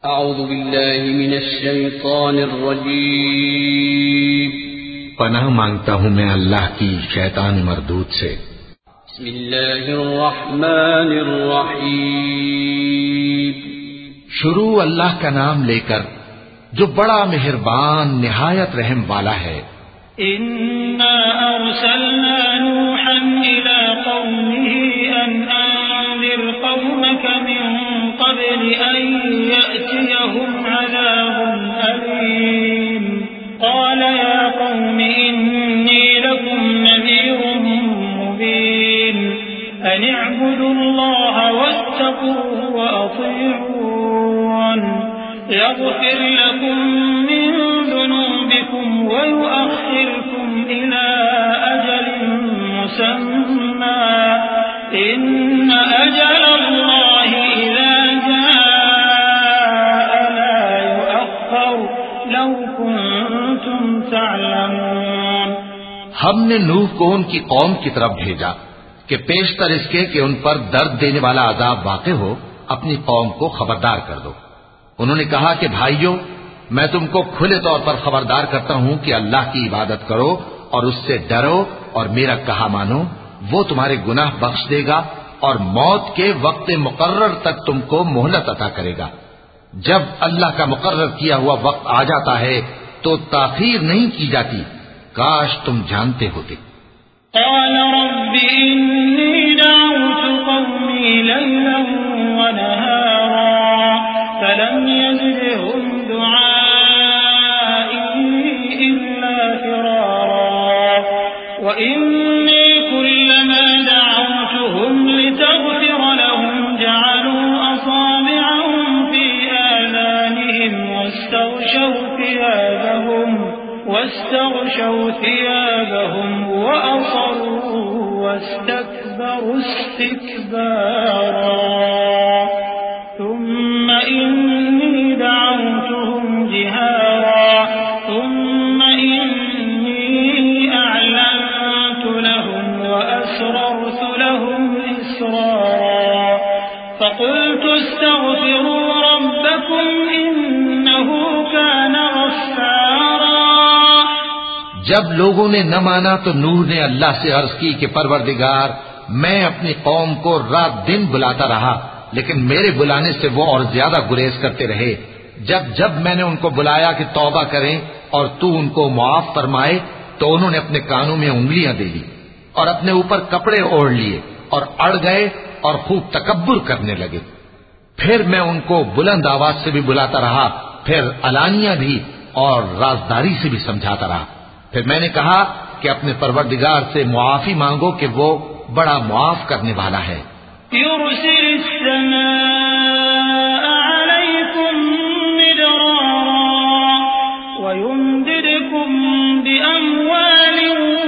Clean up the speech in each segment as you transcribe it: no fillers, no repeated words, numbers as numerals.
اعوذ باللہ من الشیطان الرجیم پناہ مانگتا ہوں میں اللہ کی شیطان مردود سے۔ بسم اللہ الرحمن الرحیم شروع اللہ کا نام لے کر جو بڑا مہربان نہایت رحم والا ہے۔ انا ارسلنا نوحا الى قومه ان انذر قومك من قبل ان يأتيهم عذاب أليم قال يا قوم إني لكم نذير مبين أن اعبدوا الله واتقوه وأطيعون يغفر لكم من ذنوبكم ويؤخركم إلى أجل مسمى إن أجل الله إذا جاء لا يؤخر لو كنتم تعلمون۔ ہم نے نوح کو ان کی قوم کی طرف بھیجا کہ پیشتر اس کے کہ ان پر درد دینے والا عذاب واقع ہو اپنی قوم کو خبردار کر دو۔ انہوں نے کہا کہ بھائیو، میں تم کو کھلے طور پر خبردار کرتا ہوں کہ اللہ کی عبادت کرو اور اس سے ڈرو اور میرا کہا مانو، وہ تمہارے گناہ بخش دے گا اور موت کے وقت مقرر تک تم کو مہلت عطا کرے گا۔ جب اللہ کا مقرر کیا ہوا وقت آ جاتا ہے تو تاخیر نہیں کی جاتی، کاش تم جانتے ہوتے۔ قال رب إني دعوت قومي ليلا ونهارا فلم يزدهم دعائي إلا فرارا وإني كلما دعوتهم لتغفر لهم جعلوا أصابعهم في آذانهم واستغشوا ثيابهم وأصروا واستكبروا استكبارا ثم إني دعوتهم جهارا ثم إني أعلنت لهم وأسررت لهم إسرارا فقلت استغفروا ربكم إنه كان غفارا۔ جب لوگوں نے نہ مانا تو نوح نے اللہ سے عرض کی کہ پروردگار، میں اپنی قوم کو رات دن بلاتا رہا لیکن میرے بلانے سے وہ اور زیادہ گریز کرتے رہے۔ جب میں نے ان کو بلایا کہ توبہ کریں اور تو ان کو معاف فرمائے تو انہوں نے اپنے کانوں میں انگلیاں دے لی اور اپنے اوپر کپڑے اوڑھ لیے اور اڑ گئے اور خوب تکبر کرنے لگے۔ پھر میں ان کو بلند آواز سے بھی بلاتا رہا، پھر علانیہ بھی اور رازداری سے بھی سمجھاتا رہا۔ پھر میں نے کہا کہ اپنے پروردگار سے معافی مانگو کہ وہ بڑا معاف کرنے والا ہے۔ يرسل السماء عليكم مدرارا ويمددكم بأموال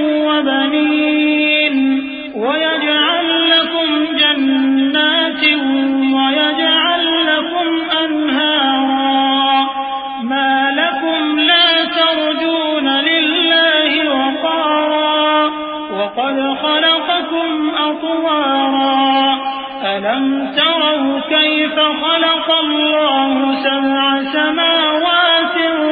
وبنين ويجعل لكم جنات ويجعل لكم أنهارا ما لكم لا ترجون لله وقارا وقد خلقكم أطوارا ألم تروا كيف خلق الله سبع سماوات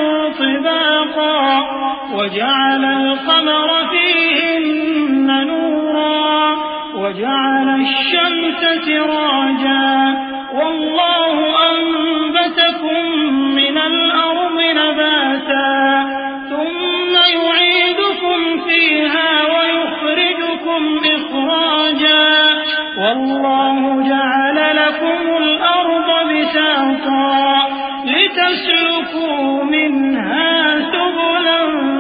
طباقا وجعل القمر فيهن نورا وجعل الشمس سراجا والله أنبتكم من الأرض نباتا ثم يعيدكم فيها ويخرجكم إخراجا والله جعل لكم الأرض بساطا لتسلكوا منها سبلا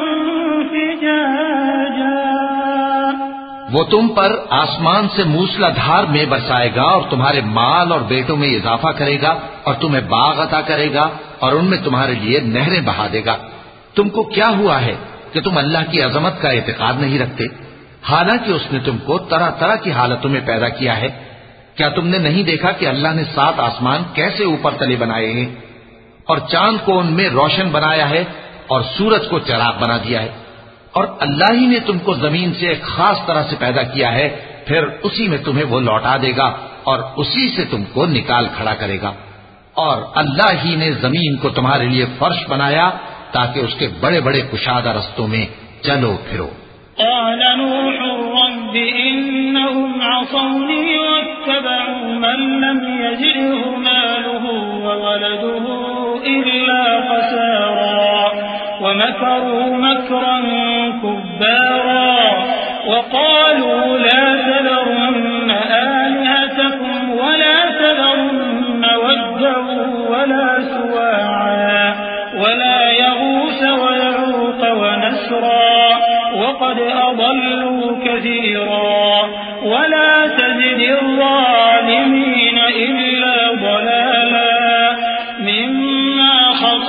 فجاجا۔ وہ تم پر آسمان سے موسلا دھار میں برسائے گا اور تمہارے مال اور بیٹوں میں اضافہ کرے گا اور تمہیں باغ عطا کرے گا اور ان میں تمہارے لیے نہریں بہا دے گا۔ تم کو کیا ہوا ہے کہ تم اللہ کی عظمت کا اعتقاد نہیں رکھتے، حالانکہ اس نے تم کو طرح طرح کی حالتوں میں پیدا کیا ہے؟ کیا تم نے نہیں دیکھا کہ اللہ نے 7 آسمان کیسے اوپر تلے بنائے ہیں اور چاند کو ان میں روشن بنایا ہے اور سورج کو چراغ بنا دیا ہے؟ اور اللہ ہی نے تم کو زمین سے ایک خاص طرح سے پیدا کیا ہے، پھر اسی میں تمہیں وہ لوٹا دے گا اور اسی سے تم کو نکال کھڑا کرے گا۔ اور اللہ ہی نے زمین کو تمہارے لیے فرش بنایا تاکہ اس کے بڑے بڑے کشادہ رستوں میں چلو پھرو. قال نوح رب إنهم عصوني واتبعوا من لم يزده ماله وولده إلا خسارا ومكروا مكرا كبارا وقالوا لا تذرن آلهتكم ولا تذرن ودا ولا سواعا ولا يغوث ويعوق ونسرا وقد أضلوا كثيرا ولا تزد الظالمين إلا ضلالا مما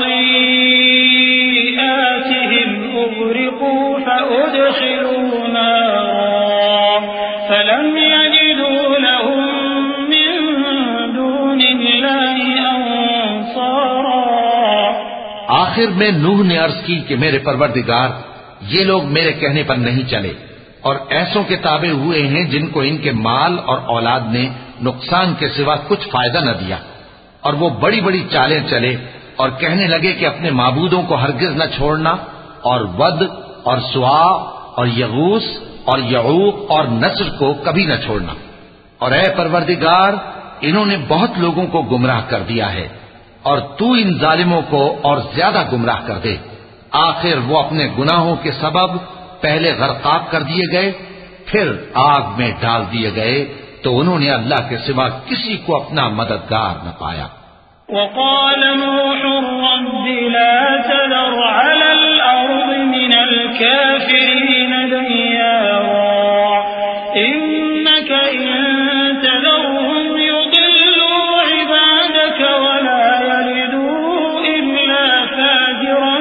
خطيئاتهم أغرقوا فأدخلوا نارا فلم يجدوا لهم من دون الله أنصارا. آخر میں نوح نے عرض کی کہ میرے پروردگار یہ لوگ میرے کہنے پر نہیں چلے اور ایسوں کے تابع ہوئے ہیں جن کو ان کے مال اور اولاد نے نقصان کے سوا کچھ فائدہ نہ دیا، اور وہ بڑی بڑی چالیں چلے اور کہنے لگے کہ اپنے معبودوں کو ہرگز نہ چھوڑنا، اور ود اور سوا اور یغوث اور یعوق اور نصر کو کبھی نہ چھوڑنا. اور اے پروردگار انہوں نے بہت لوگوں کو گمراہ کر دیا ہے، اور تو ان ظالموں کو اور زیادہ گمراہ کر دے. آخر وہ اپنے گناہوں کے سبب پہلے غرقاب کر دیے گئے، پھر آگ میں ڈال دیے گئے، تو انہوں نے اللہ کے سوا کسی کو اپنا مددگار نہ پایا. وقال نوح رب لا تذر على الأرض من الكافرين ديارا إنك إن تذرهم يضلوا عبادك ولا يلدوا إلا فاجرا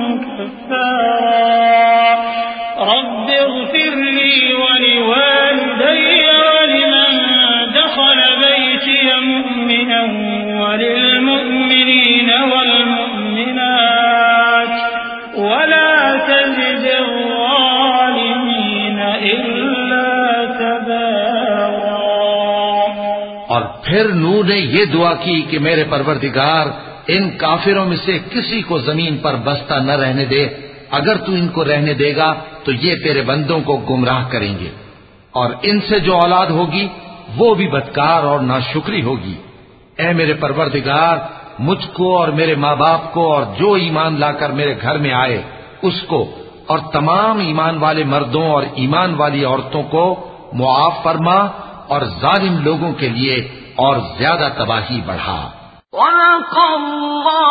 كفارا رب اغفر لي ولوالدي ولمن دخل بيتي مؤمنا وللمؤمنين والمؤمنات ولا تزد الظالمين إلا تبارا. اور پھر نوح نے یہ دعا کی کہ میرے پروردگار ان کافروں میں سے کسی کو زمین پر بستہ نہ رہنے دے، اگر تو ان کو رہنے دے گا تو یہ تیرے بندوں کو گمراہ کریں گے، اور ان سے جو اولاد ہوگی وہ بھی بدکار اور ناشکری ہوگی. اے میرے پروردگار مجھ کو اور میرے ماں باپ کو اور جو ایمان لا کر میرے گھر میں آئے اس کو اور تمام ایمان والے مردوں اور ایمان والی عورتوں کو معاف فرما، اور ظالم لوگوں کے لیے اور زیادہ تباہی بڑھا. وَلَقَ اللَّهُ